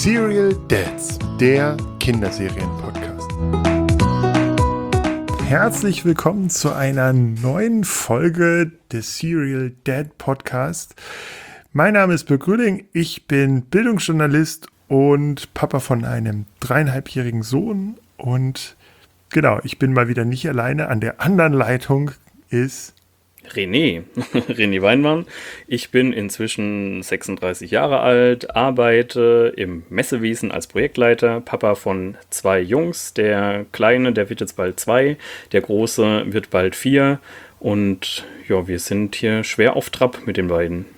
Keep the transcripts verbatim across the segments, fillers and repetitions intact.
Serial Dads, der Kinderserien-Podcast. Herzlich willkommen zu einer neuen Folge des Serial Dad Podcast. Mein Name ist Birk Rühling, ich bin Bildungsjournalist und Papa von einem dreieinhalbjährigen Sohn. Und genau, ich bin mal wieder nicht alleine. An der anderen Leitung ist René, René Weinmann. Ich bin inzwischen sechsunddreißig Jahre alt, arbeite im Messewesen als Projektleiter, Papa von zwei Jungs. Der Kleine, der wird jetzt bald zwei, der Große wird bald vier. Und ja, wir sind hier schwer auf Trab mit den beiden.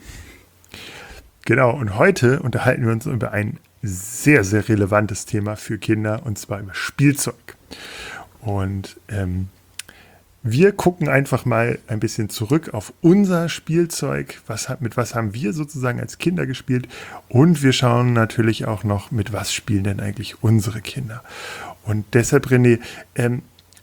Genau, und heute unterhalten wir uns über ein sehr, sehr relevantes Thema für Kinder, und zwar über Spielzeug. Und ähm, wir gucken einfach mal ein bisschen zurück auf unser Spielzeug. Was, mit was haben wir sozusagen als Kinder gespielt? Und wir schauen natürlich auch noch, mit was spielen denn eigentlich unsere Kinder? Und deshalb, René, ähm,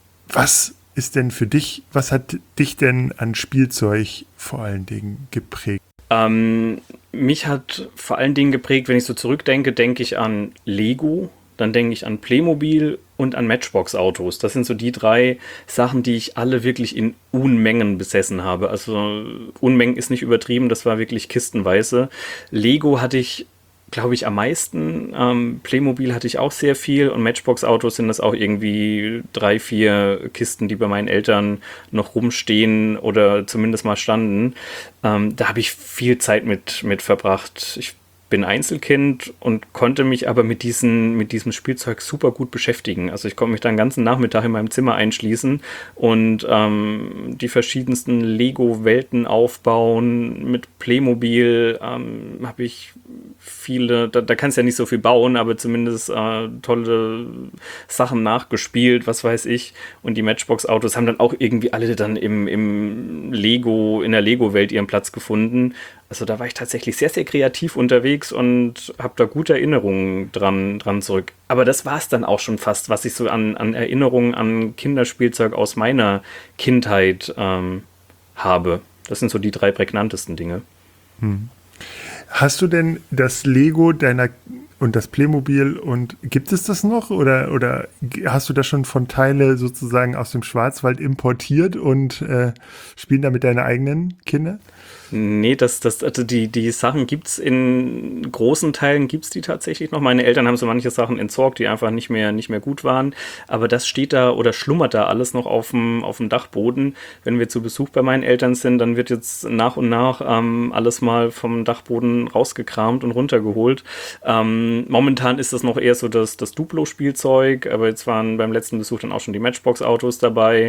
was ist denn für dich, was hat dich denn an Spielzeug vor allen Dingen geprägt? Ähm, mich hat vor allen Dingen geprägt, wenn ich so zurückdenke, denke ich an Lego. Dann denke ich an Playmobil und an Matchbox-Autos. Das sind so die drei Sachen, die ich alle wirklich in Unmengen besessen habe. Also Unmengen ist nicht übertrieben, das war wirklich kistenweise. Lego hatte ich, glaube ich, am meisten. Ähm, Playmobil hatte ich auch sehr viel. Und Matchbox-Autos sind das auch irgendwie drei, vier Kisten, die bei meinen Eltern noch rumstehen oder zumindest mal standen. Ähm, da habe ich viel Zeit mit, mit verbracht. Ich bin Einzelkind und konnte mich aber mit, diesen, mit diesem Spielzeug super gut beschäftigen. Also ich konnte mich dann den ganzen Nachmittag in meinem Zimmer einschließen und ähm, die verschiedensten Lego-Welten aufbauen. Mit Playmobil ähm, habe ich viele, da, da kannst du ja nicht so viel bauen, aber zumindest äh, tolle Sachen nachgespielt, was weiß ich. Und die Matchbox-Autos haben dann auch irgendwie alle dann im, im Lego, in der Lego-Welt ihren Platz gefunden. Also da war ich tatsächlich sehr, sehr kreativ unterwegs und habe da gute Erinnerungen dran, dran zurück. Aber das war es dann auch schon fast, was ich so an, an Erinnerungen an Kinderspielzeug aus meiner Kindheit ähm, habe. Das sind so die drei prägnantesten Dinge. Hm. Hast du denn das Lego deiner und das Playmobil und gibt es das noch oder, oder hast du das schon von Teile sozusagen aus dem Schwarzwald importiert und äh, spielen damit deine eigenen Kinder? Nee, das, das, also die, die Sachen gibt's in großen Teilen, gibt's die tatsächlich noch. Meine Eltern haben so manche Sachen entsorgt, die einfach nicht mehr, nicht mehr gut waren. Aber das steht da oder schlummert da alles noch auf dem, auf dem Dachboden. Wenn wir zu Besuch bei meinen Eltern sind, dann wird jetzt nach und nach ähm, alles mal vom Dachboden rausgekramt und runtergeholt. Ähm, momentan ist das noch eher so das, das Duplo-Spielzeug, aber jetzt waren beim letzten Besuch dann auch schon die Matchbox-Autos dabei.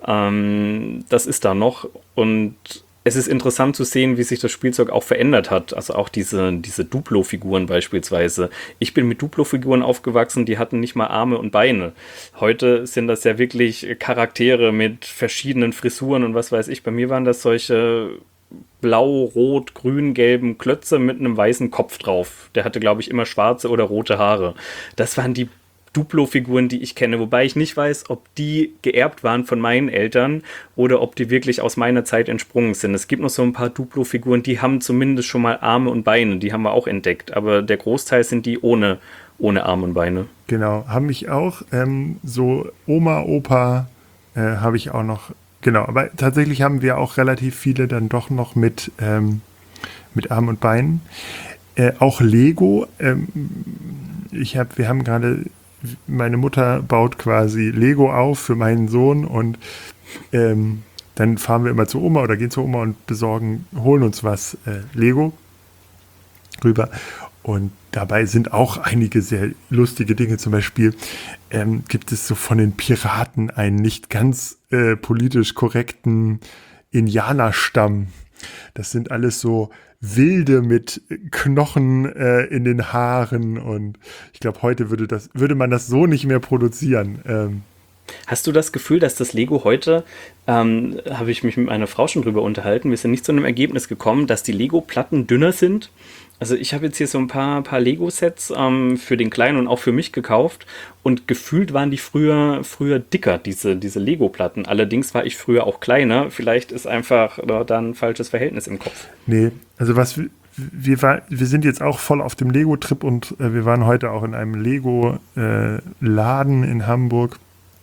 Ähm, das ist da noch und es ist interessant zu sehen, wie sich das Spielzeug auch verändert hat. Also auch diese, diese Duplo-Figuren beispielsweise. Ich bin mit Duplo-Figuren aufgewachsen, die hatten nicht mal Arme und Beine. Heute sind das ja wirklich Charaktere mit verschiedenen Frisuren und was weiß ich. Bei mir waren das solche blau, rot, grün, gelben Klötze mit einem weißen Kopf drauf. Der hatte, glaube ich, immer schwarze oder rote Haare. Das waren die Duplo-Figuren, die ich kenne, wobei ich nicht weiß, ob die geerbt waren von meinen Eltern oder ob die wirklich aus meiner Zeit entsprungen sind. Es gibt noch so ein paar Duplo-Figuren, die haben zumindest schon mal Arme und Beine, die haben wir auch entdeckt, aber der Großteil sind die ohne, ohne Arme und Beine. Genau, haben mich auch, ähm, so Oma, Opa äh, habe ich auch noch, genau, aber tatsächlich haben wir auch relativ viele dann doch noch mit, ähm, mit Armen und Beinen. Äh, auch Lego, ähm, ich hab, wir haben gerade meine Mutter baut quasi Lego auf für meinen Sohn und ähm, dann fahren wir immer zu Oma oder gehen zu Oma und besorgen, holen uns was äh, Lego rüber. Und dabei sind auch einige sehr lustige Dinge. Zum Beispiel ähm, gibt es so von den Piraten einen nicht ganz äh, politisch korrekten Indianerstamm. Das sind alles so Wilde mit Knochen äh, in den Haaren und ich glaube, heute würde das, würde man das so nicht mehr produzieren. Ähm. Hast du das Gefühl, dass das Lego heute, ähm, habe ich mich mit meiner Frau schon drüber unterhalten, wir sind nicht zu einem Ergebnis gekommen, dass die Lego-Platten dünner sind? Also ich habe jetzt hier so ein paar, paar Lego-Sets ähm, für den Kleinen und auch für mich gekauft und gefühlt waren die früher, früher dicker, diese, diese Lego-Platten. Allerdings war ich früher auch kleiner. Vielleicht ist einfach da ein falsches Verhältnis im Kopf. Nee, also was wir, war, wir sind jetzt auch voll auf dem Lego-Trip und äh, wir waren heute auch in einem Lego-Laden äh, in Hamburg.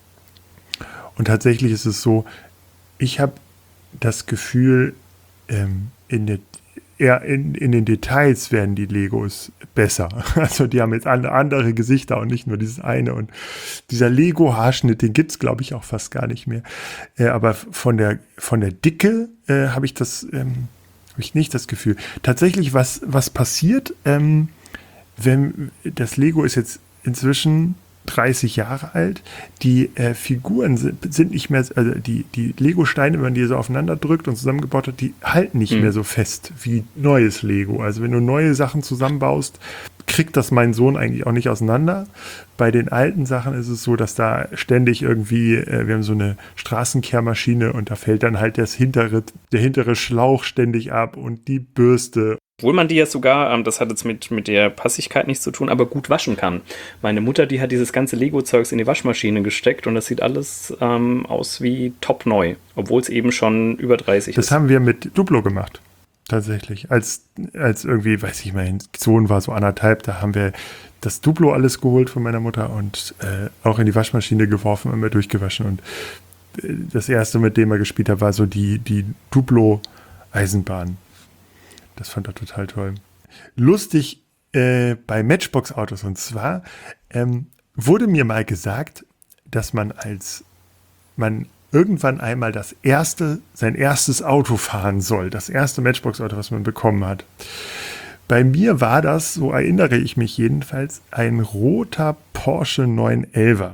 Und tatsächlich ist es so, ich habe das Gefühl, ähm, in, der, eher in, in den Details werden die Legos besser. Also die haben jetzt alle andere Gesichter und nicht nur dieses eine. Und dieser Lego-Haarschnitt, den gibt es, glaube ich, auch fast gar nicht mehr. Äh, aber von der, von der Dicke äh, habe ich das, ähm, habe ich nicht das Gefühl. Tatsächlich, was, was passiert, ähm, wenn das Lego ist jetzt inzwischen dreißig Jahre alt, die äh, Figuren sind, sind nicht mehr, also die, die Lego-Steine, wenn man die so aufeinander drückt und zusammengebaut hat, die halten nicht mhm. mehr so fest wie neues Lego. Also wenn du neue Sachen zusammenbaust, kriegt das mein Sohn eigentlich auch nicht auseinander. Bei den alten Sachen ist es so, dass da ständig irgendwie, äh, wir haben so eine Straßenkehrmaschine und da fällt dann halt das hintere, der hintere Schlauch ständig ab und die Bürste. Obwohl man die ja sogar, ähm, das hat jetzt mit, mit der Passigkeit nichts zu tun, aber gut waschen kann. Meine Mutter, die hat dieses ganze Lego-Zeugs in die Waschmaschine gesteckt und das sieht alles ähm, aus wie top neu, obwohl es eben schon über dreißig das ist. Das haben wir mit Duplo gemacht, tatsächlich. Als, als irgendwie, weiß ich, mein Sohn war so anderthalb, da haben wir das Duplo alles geholt von meiner Mutter und äh, auch in die Waschmaschine geworfen und wir durchgewaschen. Und äh, das erste, mit dem er gespielt hat, war so die, die Duplo-Eisenbahn. Das fand er total toll. Lustig äh, bei Matchbox-Autos. Und zwar ähm, wurde mir mal gesagt, dass man als man irgendwann einmal das erste, sein erstes Auto fahren soll. Das erste Matchbox-Auto, was man bekommen hat. Bei mir war das, so erinnere ich mich jedenfalls, ein roter Porsche neun elfer.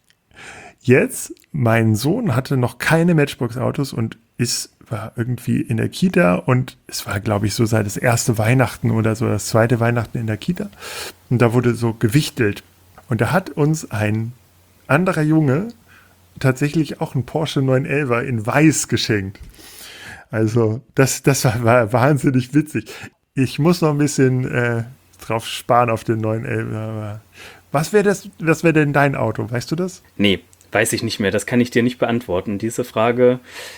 Jetzt, mein Sohn hatte noch keine Matchbox-Autos und ist war irgendwie in der Kita und es war, glaube ich, so seit das erste Weihnachten oder so das zweite Weihnachten in der Kita. Und da wurde so gewichtelt. Und da hat uns ein anderer Junge tatsächlich auch einen Porsche neun elfer in weiß geschenkt. Also das, das war, war wahnsinnig witzig. Ich muss noch ein bisschen äh, drauf sparen auf den neun elfer. Was wäre das, was wäre denn dein Auto? Weißt du das? Nee, weiß ich nicht mehr. Das kann ich dir nicht beantworten. Diese Frage...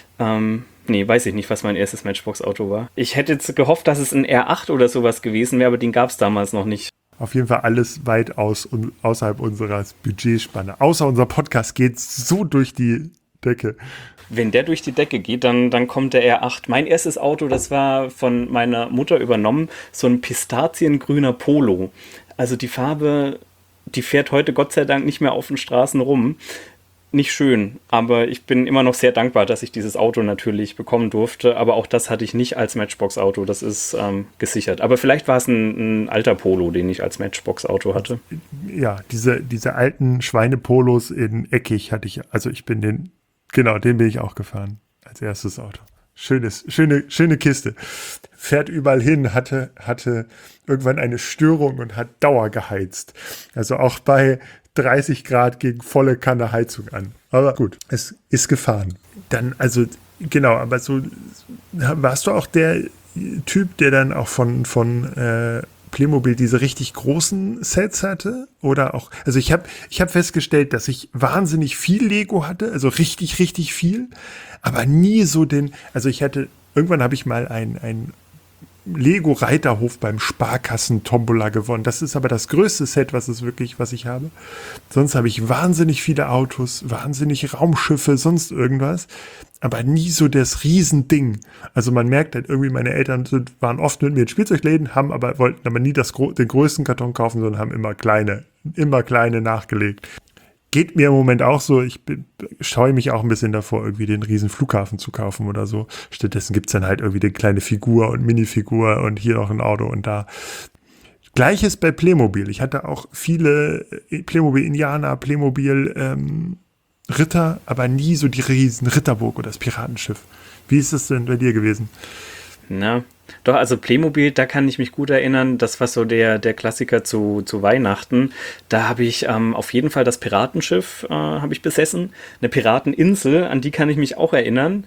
Ähm Nee, weiß ich nicht, was mein erstes Matchbox-Auto war. Ich hätte jetzt gehofft, dass es ein R acht oder sowas gewesen wäre, aber den gab es damals noch nicht. Auf jeden Fall alles weit aus, außerhalb unserer Budgetspanne. Außer unser Podcast geht so durch die Decke. Wenn der durch die Decke geht, dann, dann kommt der R acht. Mein erstes Auto, das war von meiner Mutter übernommen, so ein pistaziengrüner Polo. Also die Farbe, die fährt heute Gott sei Dank nicht mehr auf den Straßen rum. Nicht schön, aber ich bin immer noch sehr dankbar, dass ich dieses Auto natürlich bekommen durfte. Aber auch das hatte ich nicht als Matchbox-Auto, das ist ähm, gesichert. Aber vielleicht war es ein, ein alter Polo, den ich als Matchbox-Auto hatte. Ja, diese, diese alten Schweinepolos in Eckig hatte ich, also ich bin den, genau, den bin ich auch gefahren als erstes Auto. Schönes, schöne, schöne Kiste. Fährt überall hin, hatte, hatte irgendwann eine Störung und hat Dauer geheizt. Also auch bei dreißig Grad gegen volle Kanne Heizung an. Aber gut, es ist gefahren. Dann, also, genau, aber so, warst du auch der Typ, der dann auch von, von äh, Playmobil diese richtig großen Sets hatte? Oder auch, also ich habe ich hab festgestellt, dass ich wahnsinnig viel Lego hatte, also richtig, richtig viel, aber nie so den, also ich hatte, irgendwann habe ich mal ein, ein Lego-Reiterhof beim Sparkassen-Tombola gewonnen. Das ist aber das größte Set, was es wirklich, was ich habe. Sonst habe ich wahnsinnig viele Autos, wahnsinnig Raumschiffe, sonst irgendwas. Aber nie so das Riesending. Also man merkt halt irgendwie, meine Eltern sind, waren oft mit mir in Spielzeugläden, haben aber, wollten aber nie das, den größten Karton kaufen, sondern haben immer kleine, immer kleine nachgelegt. Geht mir im Moment auch so, ich bin, scheue mich auch ein bisschen davor, irgendwie den riesen Flughafen zu kaufen oder so. Stattdessen gibt es dann halt irgendwie eine kleine Figur und Minifigur und hier noch ein Auto und da. Gleiches bei Playmobil. Ich hatte auch viele Playmobil-Indianer, Playmobil ähm, Ritter, aber nie so die riesen Ritterburg oder das Piratenschiff. Wie ist das denn bei dir gewesen? Na, doch, also Playmobil, da kann ich mich gut erinnern, das war so der, der Klassiker zu, zu Weihnachten. Da habe ich ähm, auf jeden Fall das Piratenschiff äh, habe ich besessen, eine Pirateninsel, an die kann ich mich auch erinnern.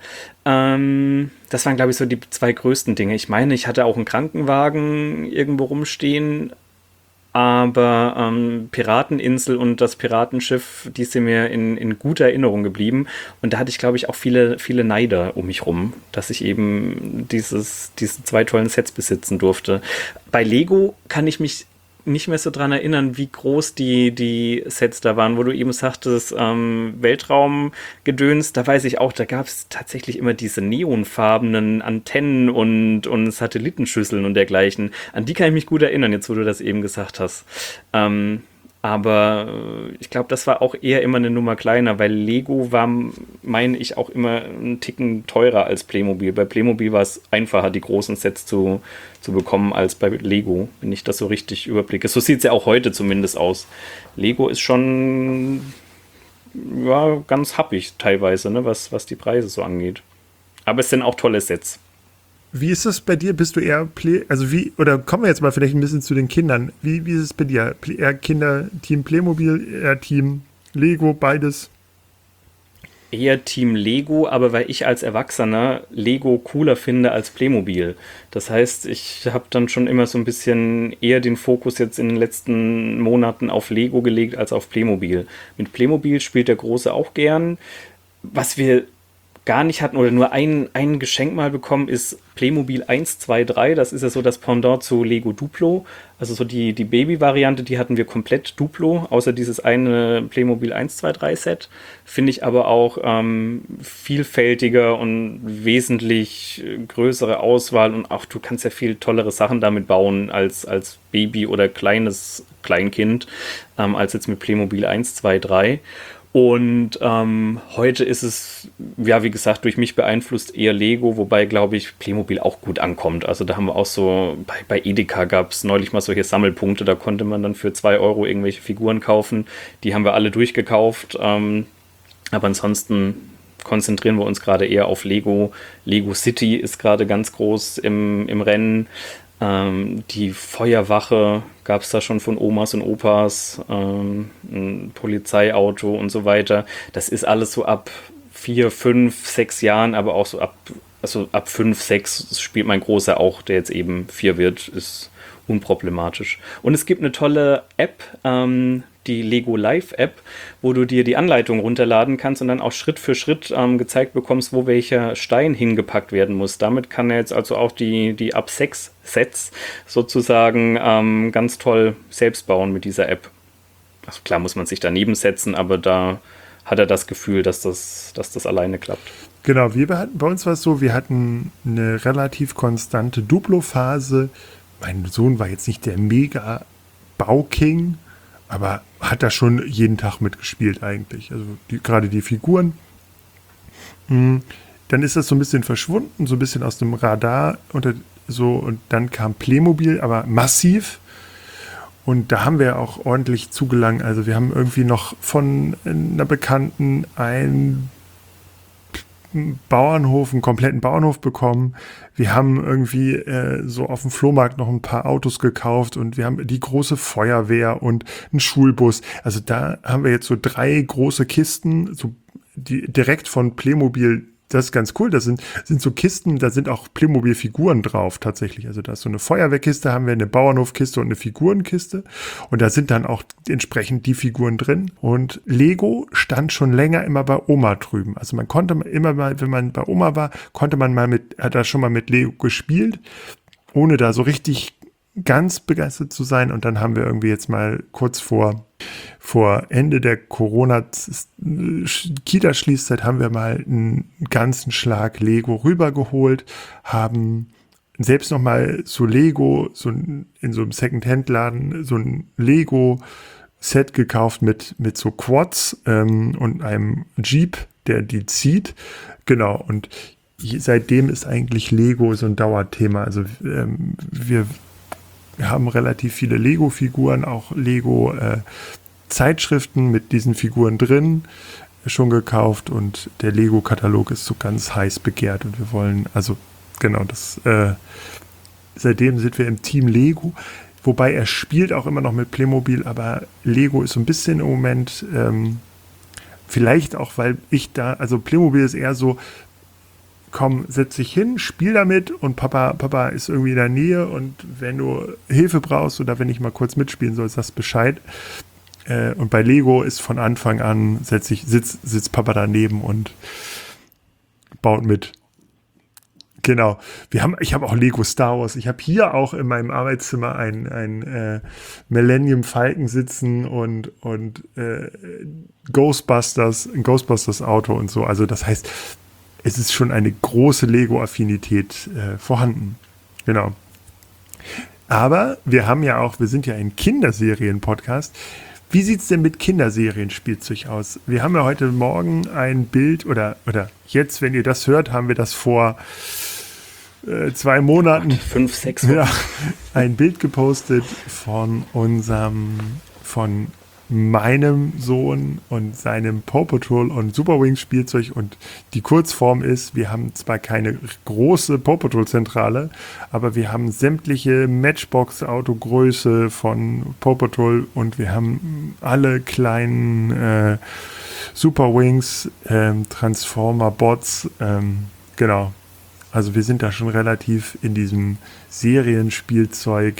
Ähm, das waren, glaube ich, so die zwei größten Dinge. Ich meine, ich hatte auch einen Krankenwagen irgendwo rumstehen, aber ähm, Pirateninsel und das Piratenschiff, die sind mir in, in guter Erinnerung geblieben. Und da hatte ich, glaube ich, auch viele, viele Neider um mich rum, dass ich eben dieses, diese zwei tollen Sets besitzen durfte. Bei Lego kann ich mich nicht mehr so dran erinnern, wie groß die, die Sets da waren, wo du eben sagtest, ähm, Weltraumgedöns, da weiß ich auch, da gab es tatsächlich immer diese neonfarbenen Antennen und, und Satellitenschüsseln und dergleichen. An die kann ich mich gut erinnern, jetzt wo du das eben gesagt hast. Ähm, aber äh, ich glaube, das war auch eher immer eine Nummer kleiner, weil Lego war, meine ich, auch immer einen Ticken teurer als Playmobil. Bei Playmobil war es einfacher, die großen Sets zu, zu bekommen, als bei Lego, wenn ich das so richtig überblicke. So sieht es ja auch heute zumindest aus. Lego ist schon ja, ganz happig teilweise, ne, was, was die Preise so angeht. Aber es sind auch tolle Sets. Wie ist das bei dir? Bist du eher Play, also wie, oder kommen wir jetzt mal vielleicht ein bisschen zu den Kindern. Wie, wie ist es bei dir? Eher Kinder, Team Playmobil, eher Team Lego, beides? Eher Team Lego, aber weil ich als Erwachsener Lego cooler finde als Playmobil. Das heißt, ich habe dann schon immer so ein bisschen eher den Fokus jetzt in den letzten Monaten auf Lego gelegt als auf Playmobil. Mit Playmobil spielt der Große auch gern. Was wir gar nicht hatten oder nur ein, ein Geschenk mal bekommen, ist Playmobil eins, zwei, drei. Das ist ja so das Pendant zu Lego Duplo. Also so die, die Baby-Variante, die hatten wir komplett Duplo, außer dieses eine Playmobil eins, zwei, drei Set. Finde ich aber auch ähm, vielfältiger und wesentlich größere Auswahl. Und auch du kannst ja viel tollere Sachen damit bauen als, als Baby oder kleines Kleinkind, ähm, als jetzt mit Playmobil eins, zwei, drei. Und ähm, heute ist es, ja, wie gesagt, durch mich beeinflusst eher Lego, wobei, glaube ich, Playmobil auch gut ankommt. Also da haben wir auch so, bei, bei Edeka gab es neulich mal solche Sammelpunkte, da konnte man dann für zwei Euro irgendwelche Figuren kaufen. Die haben wir alle durchgekauft. Ähm, aber ansonsten konzentrieren wir uns gerade eher auf Lego. Lego City ist gerade ganz groß im, im Rennen. Ähm, die Feuerwache gab es da schon von Omas und Opas, ähm, ein Polizeiauto und so weiter. Das ist alles so ab vier, fünf, sechs Jahren, aber auch so ab, also ab fünf, sechs spielt mein Großer auch, der jetzt eben vier wird, ist unproblematisch. Und es gibt eine tolle App, ähm, die Lego Live App, wo du dir die Anleitung runterladen kannst und dann auch Schritt für Schritt ähm, gezeigt bekommst, wo welcher Stein hingepackt werden muss. Damit kann er jetzt also auch die, die ab sechs Sets sozusagen ähm, ganz toll selbst bauen mit dieser App. Also klar muss man sich daneben setzen, aber da hat er das Gefühl, dass das, dass das alleine klappt. Genau, wir hatten, bei uns war es so, wir hatten eine relativ konstante Duplo-Phase. Mein Sohn war jetzt nicht der Mega-Bauking, aber hat da schon jeden Tag mitgespielt eigentlich. Also die, gerade die Figuren. Mhm. Dann ist das so ein bisschen verschwunden, so ein bisschen aus dem Radar und so. Und dann kam Playmobil, aber massiv. Und da haben wir auch ordentlich zugelangt. Also wir haben irgendwie noch von einer Bekannten ein Bauernhof, einen kompletten Bauernhof bekommen. Wir haben irgendwie äh, so auf dem Flohmarkt noch ein paar Autos gekauft und wir haben die große Feuerwehr und einen Schulbus. Also da haben wir jetzt so drei große Kisten, so die direkt von Playmobil. Das ist ganz cool. Das sind, sind so Kisten, da sind auch Playmobil-Figuren drauf tatsächlich. Also da ist so eine Feuerwehrkiste, haben wir eine Bauernhofkiste und eine Figurenkiste. Und da sind dann auch entsprechend die Figuren drin. Und Lego stand schon länger immer bei Oma drüben. Also man konnte immer mal, wenn man bei Oma war, konnte man mal mit, hat da schon mal mit Lego gespielt, ohne da so richtig ganz begeistert zu sein. Und dann haben wir irgendwie jetzt mal kurz vor Vor Ende der Corona-Kita-Schließzeit haben wir mal einen ganzen Schlag Lego rübergeholt, haben selbst nochmal so Lego, so in so einem Second-Hand-Laden, so ein Lego-Set gekauft mit, mit so Quads ähm, und einem Jeep, der die zieht. Genau, und seitdem ist eigentlich Lego so ein Dauerthema. Also ähm, wir Wir haben relativ viele Lego-Figuren, auch Lego-Zeitschriften äh, mit diesen Figuren drin schon gekauft und der Lego-Katalog ist so ganz heiß begehrt und wir wollen, also genau, das äh, seitdem sind wir im Team Lego, wobei er spielt auch immer noch mit Playmobil, aber Lego ist so ein bisschen im Moment, ähm, vielleicht auch, weil ich da, also Playmobil ist eher so, komm, setz dich hin, spiel damit und Papa, Papa ist irgendwie in der Nähe und wenn du Hilfe brauchst oder wenn ich mal kurz mitspielen soll, sagst Bescheid. Äh, und bei Lego ist von Anfang an, setz ich, sitzt, sitzt Papa daneben und baut mit. Genau. Wir haben, ich habe auch Lego Star Wars. Ich habe hier auch in meinem Arbeitszimmer ein, ein äh, Millennium Falcon sitzen und, und äh, Ghostbusters, ein Ghostbusters Auto und so. Also das heißt, es ist schon eine große Lego-Affinität äh, vorhanden. Genau. Aber wir haben ja auch, wir sind ja ein Kinderserien-Podcast. Wie sieht es denn mit Kinderserien-Spielzeug aus? Wir haben ja heute Morgen ein Bild, oder, oder jetzt, wenn ihr das hört, haben wir das vor äh, zwei Monaten. Acht, fünf, sechs Wochen. Ja, ein Bild gepostet von unserem, von meinem Sohn und seinem Paw Patrol und Super Wings Spielzeug, und die Kurzform ist, wir haben zwar keine große Paw Patrol Zentrale, aber wir haben sämtliche Matchbox Autogröße von Paw Patrol und wir haben alle kleinen äh, Super Wings, ähm, Transformer Bots, ähm, genau. Also wir sind da schon relativ in diesem Serienspielzeug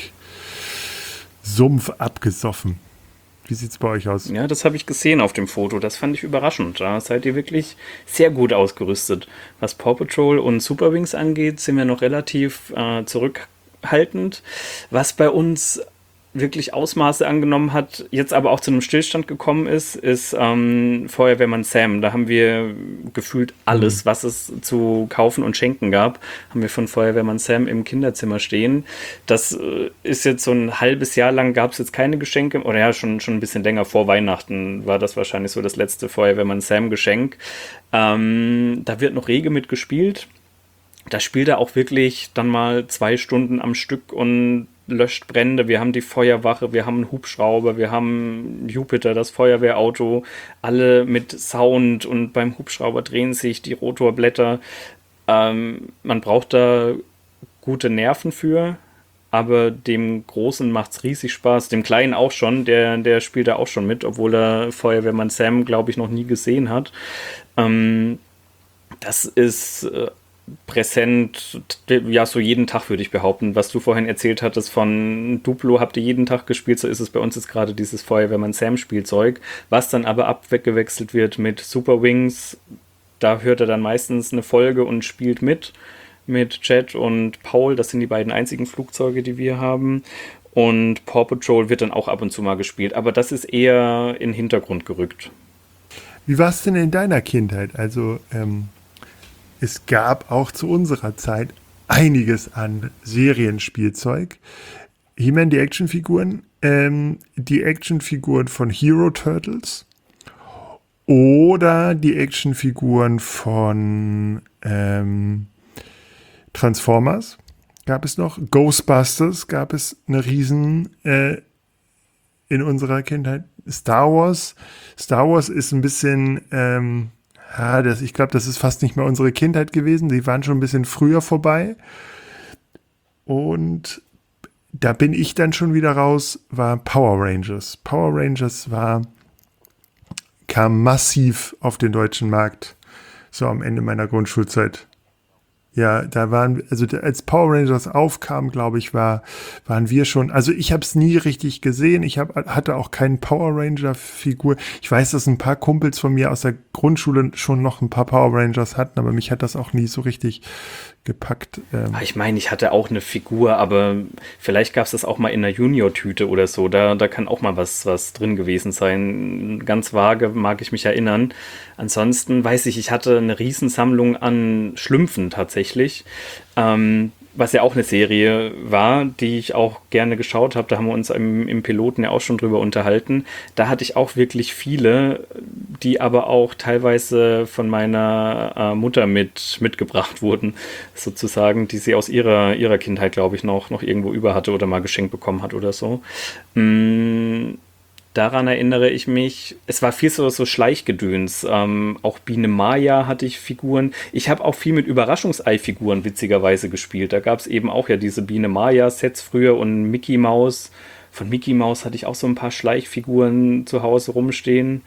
Sumpf abgesoffen. Wie sieht es bei euch aus? Ja, das habe ich gesehen auf dem Foto. Das fand ich überraschend. Da seid ihr wirklich sehr gut ausgerüstet. Was Paw Patrol und Super Wings angeht, sind wir noch relativ äh, zurückhaltend. Was bei uns wirklich Ausmaße angenommen hat, jetzt aber auch zu einem Stillstand gekommen ist, ist ähm, Feuerwehrmann Sam. Da haben wir gefühlt alles, was es zu kaufen und schenken gab, haben wir von Feuerwehrmann Sam im Kinderzimmer stehen. Das äh, ist jetzt so ein halbes Jahr lang, gab es jetzt keine Geschenke, oder ja, schon, schon ein bisschen länger, vor Weihnachten war das wahrscheinlich so das letzte Feuerwehrmann Sam Geschenk. Ähm, da wird noch rege mitgespielt. Da spielt er auch wirklich dann mal zwei Stunden am Stück und löscht Brände. Wir haben die Feuerwache, wir haben einen Hubschrauber, wir haben Jupiter, das Feuerwehrauto, alle mit Sound, und beim Hubschrauber drehen sich die Rotorblätter. Ähm, man braucht da gute Nerven für, aber dem Großen macht es riesig Spaß. Dem Kleinen auch schon, der, der spielt da auch schon mit, obwohl er Feuerwehrmann Sam, glaube ich, noch nie gesehen hat. Ähm, das ist äh, präsent, ja, so jeden Tag, würde ich behaupten. Was du vorhin erzählt hattest von Duplo, habt ihr jeden Tag gespielt, so ist es bei uns jetzt gerade dieses Feuerwehrmann Sam Spielzeug, was dann aber abgewechselt wird mit Super Wings. Da hört er dann meistens eine Folge und spielt mit, mit Jet und Paul, das sind die beiden einzigen Flugzeuge, die wir haben. Und Paw Patrol wird dann auch ab und zu mal gespielt, aber das ist eher in den Hintergrund gerückt. Wie war es denn in deiner Kindheit? Also, ähm, es gab auch zu unserer Zeit einiges an Serienspielzeug. He-Man, die Actionfiguren, ähm, die Actionfiguren von Hero Turtles oder die Actionfiguren von ähm, Transformers gab es noch. Ghostbusters gab es eine riesen äh, in unserer Kindheit. Star Wars. Star Wars ist ein bisschen... Ähm, Ja, das, ich glaube, das ist fast nicht mehr unsere Kindheit gewesen. Die waren schon ein bisschen früher vorbei. Und da bin ich dann schon wieder raus, war Power Rangers. Power Rangers war, kam massiv auf den deutschen Markt, so am Ende meiner Grundschulzeit. Ja, da waren, also als Power Rangers aufkam, glaube ich, war, waren wir schon, also ich habe es nie richtig gesehen, ich hab, hatte auch keine Power Ranger-Figur. Ich weiß, dass ein paar Kumpels von mir aus der Grundschule schon noch ein paar Power Rangers hatten, aber mich hat das auch nie so richtig gepackt. Ähm. Ich meine, ich hatte auch eine Figur, aber vielleicht gab es das auch mal in einer Junior-Tüte oder so. Da, da kann auch mal was, was drin gewesen sein. Ganz vage mag ich mich erinnern. Ansonsten weiß ich, ich hatte eine Riesensammlung an Schlümpfen tatsächlich. Ähm, was ja auch eine Serie war, die ich auch gerne geschaut habe. Da haben wir uns im, im Piloten ja auch schon drüber unterhalten. Da hatte ich auch wirklich viele, die aber auch teilweise von meiner äh, Mutter mit, mitgebracht wurden, sozusagen, die sie aus ihrer, ihrer Kindheit, glaube ich, noch, noch irgendwo über hatte oder mal geschenkt bekommen hat oder so. Mm, Daran erinnere ich mich, es war viel so, so Schleichgedöns. Ähm, auch Biene Maya hatte ich Figuren. Ich habe auch viel mit Überraschungsei-Figuren witzigerweise gespielt. Da gab es eben auch ja diese Biene Maya-Sets früher und Mickey Mouse. Von Mickey Mouse hatte ich auch so ein paar Schleichfiguren zu Hause rumstehen.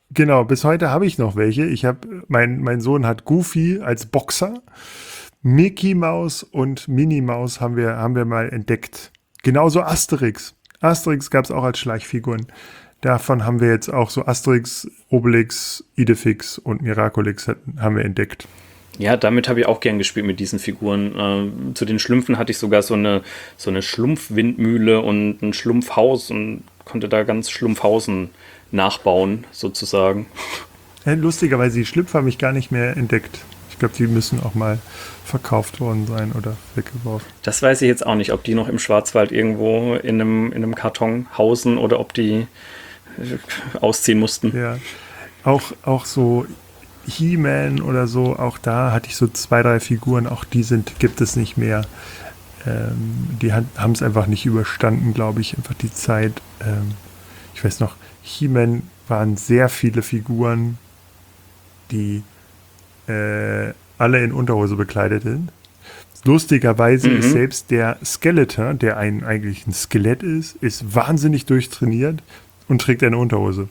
genau, bis heute habe ich noch welche. Ich habe, mein, mein Sohn hat Goofy als Boxer. Mickey Maus und Minnie Maus haben wir, haben wir mal entdeckt. Genauso Asterix. Asterix gab es auch als Schleichfiguren. Davon haben wir jetzt auch so Asterix, Obelix, Idefix und Miraculix hatten- haben wir entdeckt. Ja, damit habe ich auch gern gespielt mit diesen Figuren. Ähm, zu den Schlümpfen hatte ich sogar so eine, so eine Schlumpfwindmühle und ein Schlumpfhaus und konnte da ganz Schlumpfhausen nachbauen, sozusagen. Äh, Lustigerweise, die Schlüpfer habe ich gar nicht mehr entdeckt. Ich glaube, die müssen auch mal verkauft worden sein oder weggeworfen. Das weiß ich jetzt auch nicht, ob die noch im Schwarzwald irgendwo in einem, in einem Karton hausen oder ob die äh, ausziehen mussten. Ja, auch, auch so He-Man oder so, auch da hatte ich so zwei, drei Figuren, auch die sind, gibt es nicht mehr. Ähm, die haben es einfach nicht überstanden, glaube ich, einfach die Zeit. Ähm, ich weiß noch, He-Man waren sehr viele Figuren, die äh, alle in Unterhose bekleidet sind. Lustigerweise Mhm. ist selbst der Skeletor, der ein, eigentlich ein Skelett ist, ist wahnsinnig durchtrainiert und trägt eine Unterhose.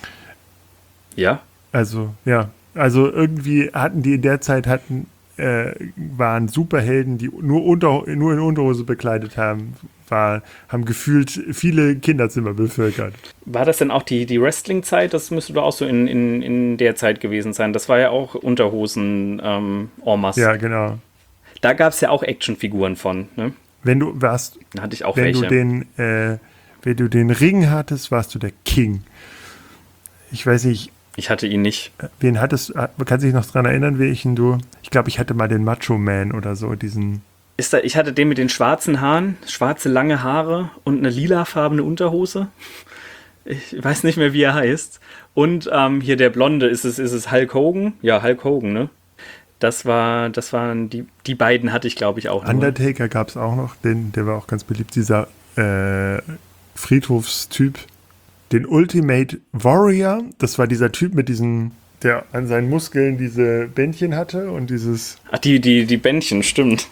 Ja, Also, ja. Also irgendwie hatten die in der Zeit hatten, äh, waren Superhelden, die nur, unter, nur in Unterhose bekleidet haben, war, haben gefühlt viele Kinderzimmer bevölkert. war das denn auch die, die Wrestling-Zeit? Das müsste doch auch so in, in, in der Zeit gewesen sein. Das war ja auch Unterhosen ähm, en masse. Ja, genau. Da gab es ja auch Actionfiguren von. Ne? Wenn du warst, Da hatte ich auch wenn welche. du den, äh, wenn du den Ring hattest, warst du der King. Ich weiß nicht, Ich hatte ihn nicht. wen hattest du, kannst du dich noch dran erinnern, welchen du, ich glaube, ich hatte mal den Macho Man oder so, diesen, Ist da, ich hatte den mit den schwarzen Haaren, schwarze lange Haare und eine lilafarbene Unterhose. Ich weiß nicht mehr, wie er heißt. Und ähm, hier der Blonde, ist es, ist es Hulk Hogan? Ja, Hulk Hogan, ne? Das war, das waren die, die beiden hatte ich, glaube ich, auch nur. Undertaker gab es auch noch, den, der war auch ganz beliebt, dieser äh, Friedhofstyp. Den Ultimate Warrior, das war dieser Typ mit diesen, der an seinen Muskeln diese Bändchen hatte und dieses, Ach, die, die, die Bändchen, stimmt.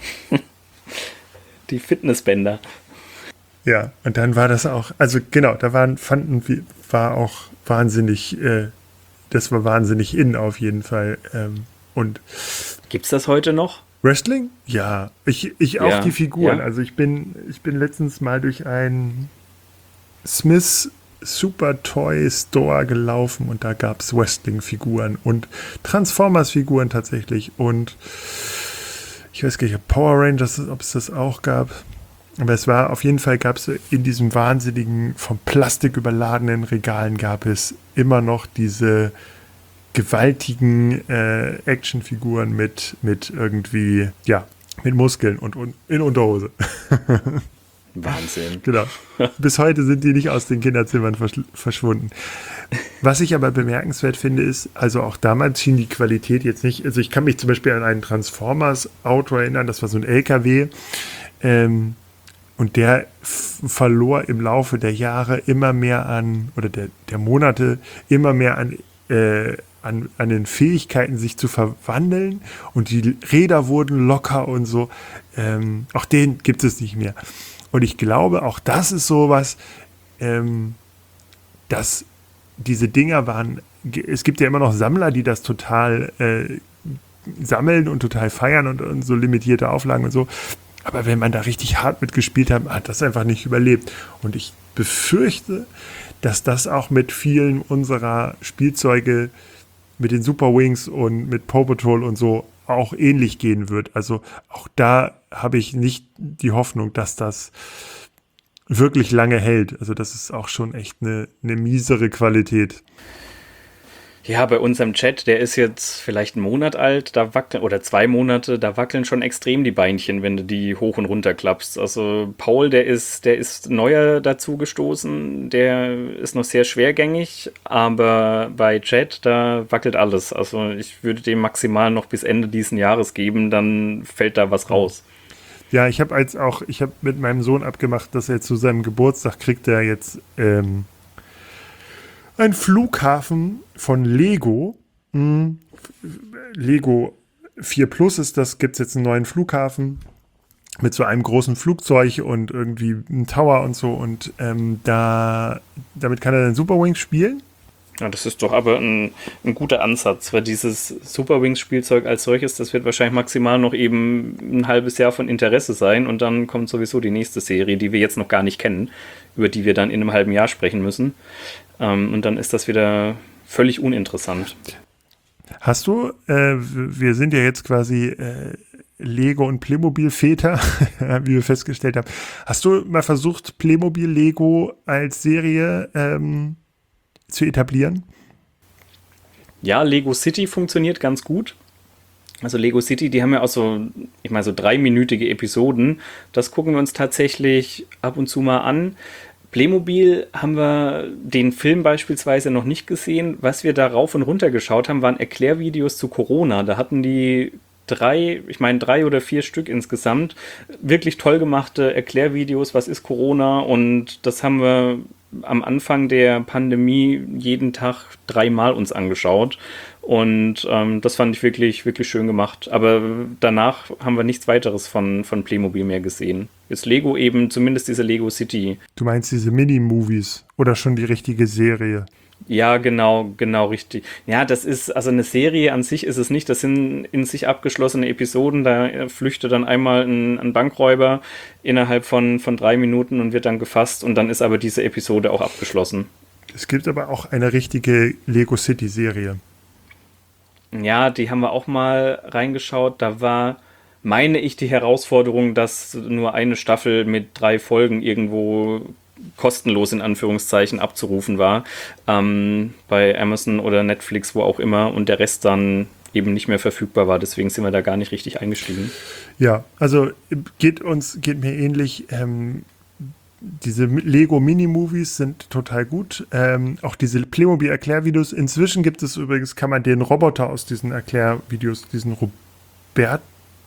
Die Fitnessbänder. ja, und dann war das auch, also genau, da waren, fanden wir, war auch wahnsinnig, äh, das war wahnsinnig in auf jeden Fall. Ähm, und Gibt's das heute noch? Wrestling? Ja, ich, ich auch Ja, die Figuren. ja. Also ich bin, ich bin letztens mal durch einen Smiths Super Toy Store gelaufen und da gab es Wrestling-Figuren und Transformers-Figuren tatsächlich und ich weiß gar nicht, ob Power Rangers, ob es das auch gab. Aber es war, auf jeden Fall gab es in diesem wahnsinnigen, vom Plastik überladenen Regalen gab es immer noch diese gewaltigen äh, Actionfiguren mit, mit irgendwie, ja, mit Muskeln und, und in Unterhose. Wahnsinn. Genau. Bis heute sind die nicht aus den Kinderzimmern verschl- verschwunden. Was ich aber bemerkenswert finde, ist, also auch damals schien die Qualität jetzt nicht, also ich kann mich zum Beispiel an einen Transformers-Auto erinnern, das war so ein L K W, ähm, und der f- verlor im Laufe der Jahre immer mehr an, oder der, der Monate, immer mehr an, äh, an, an den Fähigkeiten, sich zu verwandeln. Und die Räder wurden locker und so. Ähm, auch den gibt es nicht mehr. Und ich glaube, auch das ist sowas, ähm, dass diese Dinger waren, es gibt ja immer noch Sammler, die das total äh, sammeln und total feiern und, und so limitierte Auflagen und so. Aber wenn man da richtig hart mitgespielt hat, hat das einfach nicht überlebt. Und ich befürchte, dass das auch mit vielen unserer Spielzeuge, mit den Super Wings und mit Paw Patrol und so auch ähnlich gehen wird. Also auch da habe ich nicht die Hoffnung, dass das wirklich lange hält. Also das ist auch schon echt eine, eine miesere Qualität. Ja, bei unserem Chat, der ist jetzt vielleicht einen Monat alt, da wackeln, oder zwei Monate, da wackeln schon extrem die Beinchen, wenn du die hoch und runter klappst. Also Paul, der ist, der ist neuer dazu gestoßen, der ist noch sehr schwergängig, aber bei Chat, da wackelt alles. Also ich würde dem maximal noch bis Ende diesen Jahres geben, dann fällt da was raus. Ja, ich habe als auch, ich habe mit meinem Sohn abgemacht, dass er zu seinem Geburtstag kriegt er jetzt ähm, einen Flughafen von Lego. Hm, Lego vier Plus ist das, gibt es jetzt einen neuen Flughafen mit so einem großen Flugzeug und irgendwie einem Tower und so. Und ähm, da damit kann er dann Super Wings spielen. Ja, das ist doch aber ein, ein guter Ansatz, weil dieses Super Wings-Spielzeug als solches, das wird wahrscheinlich maximal noch eben ein halbes Jahr von Interesse sein und dann kommt sowieso die nächste Serie, die wir jetzt noch gar nicht kennen, über die wir dann in einem halben Jahr sprechen müssen. Ähm, und dann ist das wieder völlig uninteressant. Hast du, äh, wir sind ja jetzt quasi äh, Lego- und Playmobil-Väter, wie wir festgestellt haben. Hast du mal versucht, Playmobil Lego als Serie ähm, zu etablieren? Ja, Lego City funktioniert ganz gut. Also Lego City, die haben ja auch so, ich meine, so dreiminütige Episoden. Das gucken wir uns tatsächlich ab und zu mal an. Playmobil haben wir den Film beispielsweise noch nicht gesehen. Was wir da rauf und runter geschaut haben, waren Erklärvideos zu Corona. Da hatten die drei, ich meine drei oder vier Stück insgesamt, wirklich toll gemachte Erklärvideos, was ist Corona, und das haben wir am Anfang der Pandemie jeden Tag dreimal uns angeschaut und ähm, das fand ich wirklich, wirklich schön gemacht. Aber danach haben wir nichts weiteres von, von Playmobil mehr gesehen. Ist Lego eben, zumindest diese Lego City. Du meinst diese Mini-Movies oder schon die richtige Serie? Ja, genau, genau richtig. Ja, das ist, also eine Serie an sich ist es nicht. Das sind in sich abgeschlossene Episoden. Da flüchtet dann einmal ein, ein Bankräuber innerhalb von, von drei Minuten und wird dann gefasst. Und dann ist aber diese Episode auch abgeschlossen. Es gibt aber auch eine richtige Lego City Serie. Ja, die haben wir auch mal reingeschaut. Da war, meine ich, die Herausforderung, dass nur eine Staffel mit drei Folgen irgendwo kostenlos in Anführungszeichen abzurufen war, ähm, bei Amazon oder Netflix, wo auch immer, und der Rest dann eben nicht mehr verfügbar war. Deswegen sind wir da gar nicht richtig eingestiegen. Ja, also geht uns, geht mir ähnlich. Ähm, diese Lego Mini-Movies sind total gut. Ähm, auch diese Playmobil-Erklärvideos. Inzwischen gibt es übrigens, kann man den Roboter aus diesen Erklärvideos, diesen Roberto?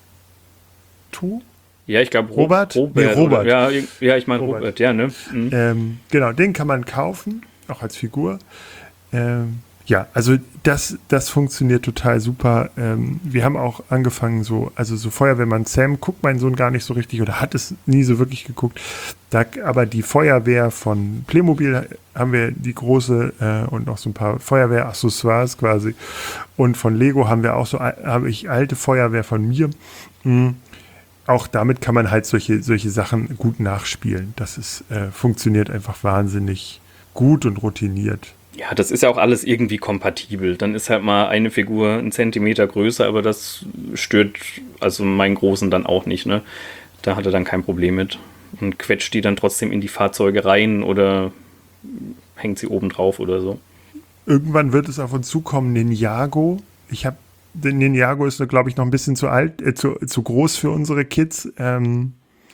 Ja, ich glaube Robert. Robert. Nee, Robert. Ja, ja, ich meine Robert. Robert, ja, ne? Mhm. Ähm, genau, den kann man kaufen, auch als Figur. Ähm, ja, also das, das funktioniert total super. Ähm, wir haben auch angefangen so, also so Feuerwehrmann Sam guckt mein Sohn gar nicht so richtig oder hat es nie so wirklich geguckt. Da, aber die Feuerwehr von Playmobil haben wir die große äh, und noch so ein paar Feuerwehraccessoires quasi. Und von Lego haben wir auch so, habe ich alte Feuerwehr von mir. Mhm. Auch damit kann man halt solche, solche Sachen gut nachspielen. Das ist, äh, funktioniert einfach wahnsinnig gut und routiniert. Ja, das ist ja auch alles irgendwie kompatibel. Dann ist halt mal eine Figur einen Zentimeter größer, aber das stört also meinen Großen dann auch nicht, ne? Da hat er dann kein Problem mit. Und quetscht die dann trotzdem in die Fahrzeuge rein oder hängt sie oben drauf oder so. Irgendwann wird es auf uns zukommen, Ninjago. Ich habe Den Ninjago ist, glaube ich, noch ein bisschen zu alt, äh, zu, zu groß für unsere Kids. Ähm,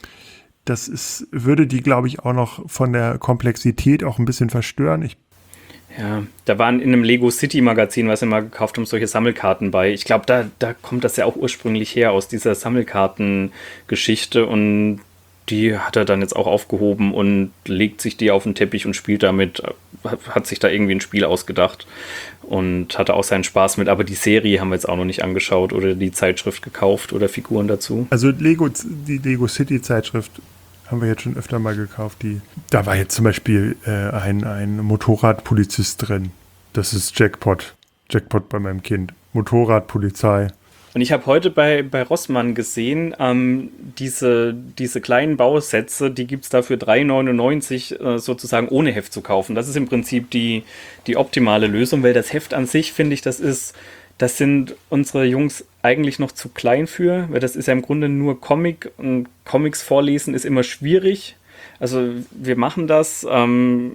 das ist, würde die, glaube ich, auch noch von der Komplexität auch ein bisschen verstören. Ich Ja, da waren in einem Lego City Magazin, was wir mal gekauft haben, solche Sammelkarten bei. Ich glaube, da, da kommt das ja auch ursprünglich her, aus dieser Sammelkartengeschichte, und die hat er dann jetzt auch aufgehoben und legt sich die auf den Teppich und spielt damit, hat sich da irgendwie ein Spiel ausgedacht und hatte auch seinen Spaß mit. Aber die Serie haben wir jetzt auch noch nicht angeschaut oder die Zeitschrift gekauft oder Figuren dazu. Also Lego, die Lego City Zeitschrift haben wir jetzt schon öfter mal gekauft. Die, da war jetzt zum Beispiel äh, ein, ein Motorradpolizist drin. Das ist Jackpot. Jackpot bei meinem Kind. Motorradpolizei. Und ich habe heute bei, bei Rossmann gesehen, ähm, diese, diese kleinen Bausätze, die gibt es da für drei neunundneunzig äh, sozusagen ohne Heft zu kaufen. Das ist im Prinzip die, die optimale Lösung, weil das Heft an sich, finde ich, das ist, das sind unsere Jungs eigentlich noch zu klein für, weil das ist ja im Grunde nur Comic, und Comics vorlesen ist immer schwierig. Also wir machen das, ähm,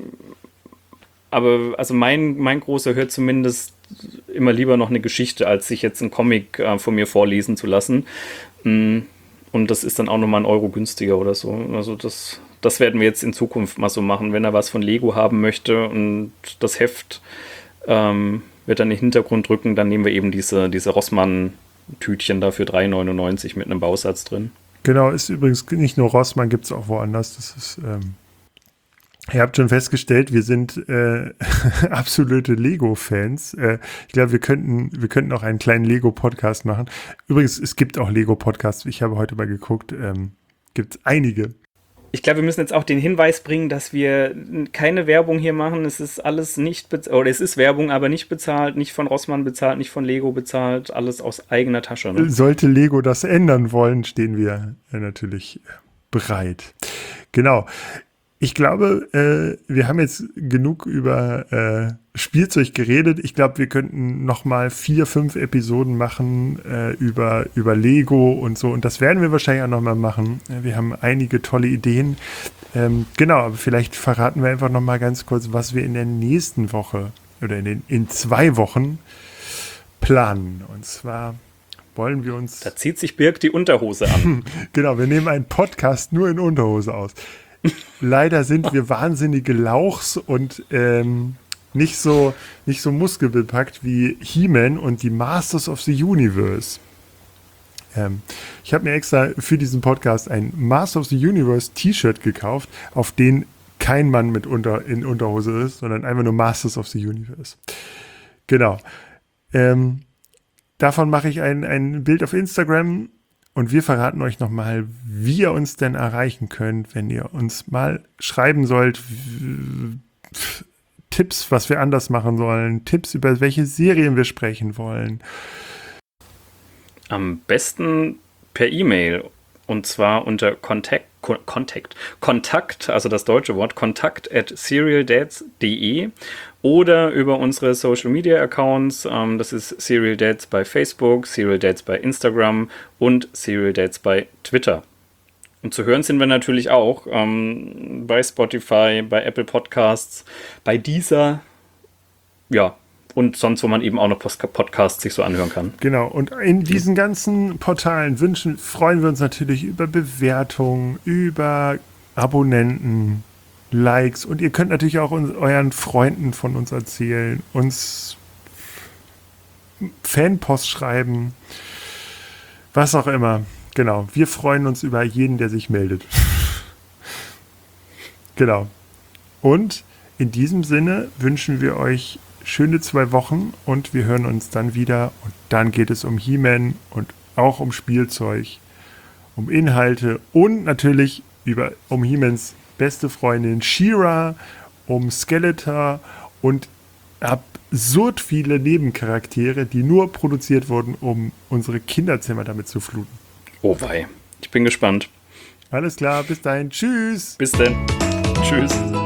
aber also mein, mein Großer hört zumindest immer lieber noch eine Geschichte, als sich jetzt einen Comic äh, von mir vorlesen zu lassen. Mm, und das ist dann auch nochmal ein Euro günstiger oder so. Also das, das werden wir jetzt in Zukunft mal so machen. Wenn er was von Lego haben möchte und das Heft ähm, wird dann in den Hintergrund drücken, dann nehmen wir eben diese, diese Rossmann-Tütchen da für drei neunundneunzig mit einem Bausatz drin. Genau, ist übrigens nicht nur Rossmann, gibt es auch woanders. Das ist... Ähm Ihr habt schon festgestellt, wir sind äh, absolute Lego-Fans. Äh, ich glaube, wir könnten, wir könnten auch einen kleinen Lego-Podcast machen. Übrigens, es gibt auch Lego-Podcasts. Ich habe heute mal geguckt, ähm, gibt es einige. Ich glaube, wir müssen jetzt auch den Hinweis bringen, dass wir keine Werbung hier machen. Es ist alles nicht bezahlt, oder es ist Werbung, aber nicht bezahlt, nicht von Rossmann bezahlt, nicht von Lego bezahlt, alles aus eigener Tasche. Ne? Sollte Lego das ändern wollen, stehen wir äh, natürlich bereit. Genau. Ich glaube, äh, wir haben jetzt genug über äh, Spielzeug geredet. Ich glaube, wir könnten noch mal vier, fünf Episoden machen äh, über, über Lego und so. Und das werden wir wahrscheinlich auch noch mal machen. Wir haben einige tolle Ideen. Ähm, genau, aber vielleicht verraten wir einfach noch mal ganz kurz, was wir in der nächsten Woche oder in, den, in zwei Wochen planen. Und zwar wollen wir uns... Da zieht sich Birk die Unterhose an. Genau, wir nehmen einen Podcast nur in Unterhose aus. Leider sind wir wahnsinnige Lauchs und ähm, nicht so, nicht so muskelbepackt wie He-Man und die Masters of the Universe. Ähm, ich habe mir extra für diesen Podcast ein Masters of the Universe T-Shirt gekauft, auf den kein Mann mit unter, in Unterhose ist, sondern einfach nur Masters of the Universe. Genau. Ähm, davon mache ich ein, ein Bild auf Instagram. Und wir verraten euch nochmal, wie ihr uns denn erreichen könnt, wenn ihr uns mal schreiben sollt, Tipps, was wir anders machen sollen, Tipps, über welche Serien wir sprechen wollen. Am besten per E-Mail und zwar unter Kontakt, Kontakt, Kontakt, also das deutsche Wort, kontakt at serialdads punkt de oder über unsere Social Media Accounts. Ähm, das ist Serial Dads bei Facebook, Serial Dads bei Instagram und Serial Dads bei Twitter. Und zu hören sind wir natürlich auch ähm, bei Spotify, bei Apple Podcasts, bei Deezer, ja, und sonst, wo man eben auch noch Podcasts sich so anhören kann. Genau, und in diesen ganzen Portalen wünschen, freuen wir uns natürlich über Bewertungen, über Abonnenten, Likes und ihr könnt natürlich auch uns, euren Freunden von uns erzählen, uns Fanpost schreiben, was auch immer. Genau, wir freuen uns über jeden, der sich meldet. Genau. Und in diesem Sinne wünschen wir euch schöne zwei Wochen und wir hören uns dann wieder und dann geht es um He-Man und auch um Spielzeug, um Inhalte und natürlich über, um He-Mans beste Freundin She-Ra, um Skeletor und absurd viele Nebencharaktere, die nur produziert wurden, um unsere Kinderzimmer damit zu fluten. Oh wei, ich bin gespannt. Alles klar, bis dahin, tschüss. Bis dann, tschüss.